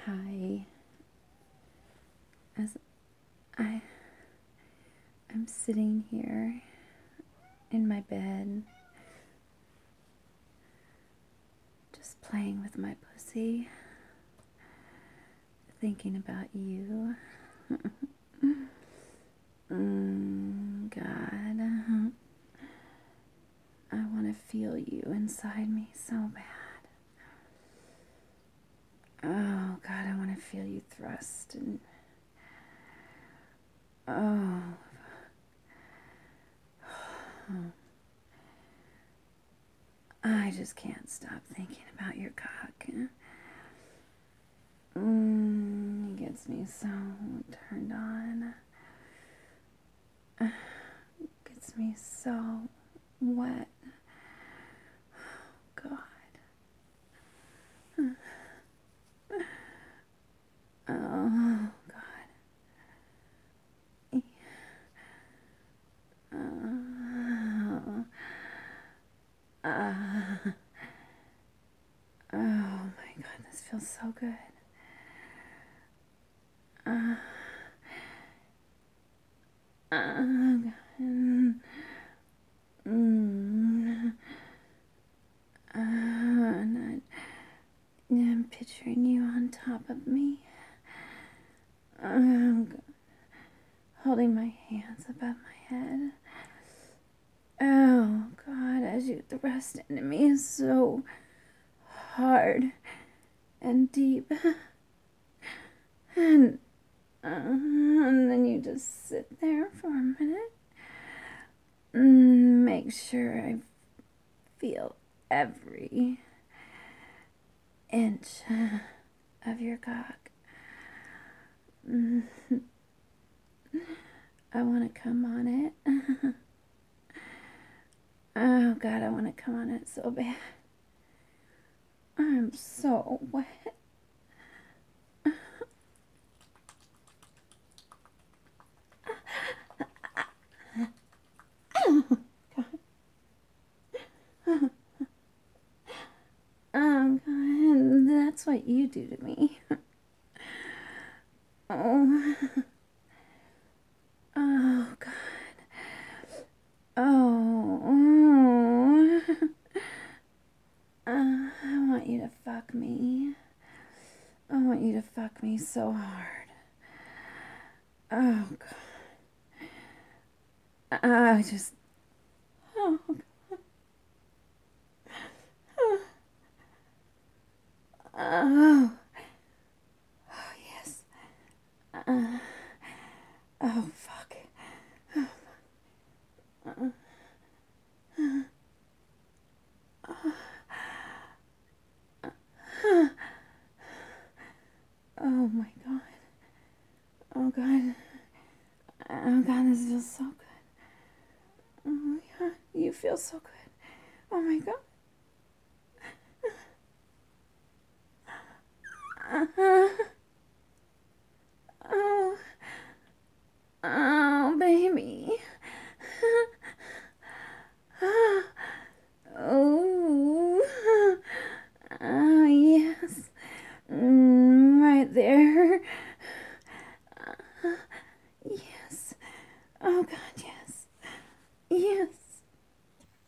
Hi. As I I'm sitting here in my bed, just playing with my pussy, thinking about you. God, I want to feel you inside me so bad. Oh God, I want to feel you thrust and oh. I just can't stop thinking about your cock. It gets me so turned on. Gets me so wet. God. Oh, God. Oh my God, this feels so good. God. And I'm picturing you on top of me. Holding my hands above my head. Oh, God, as you thrust into me so hard and deep. And then you just sit there for a minute. Make sure I feel every inch of your cock. I want to come on it. Oh God, I want to come on it so bad. I'm so wet. Oh God, that's what you do to me. Oh, oh God. Oh, I want you to fuck me. I want you to fuck me so hard. Oh God. I just. Oh God. Oh. Oh yes. Oh fuck. Oh my God. Oh God. Oh God, this feels so good. Oh my God, you feel so good. Oh my God.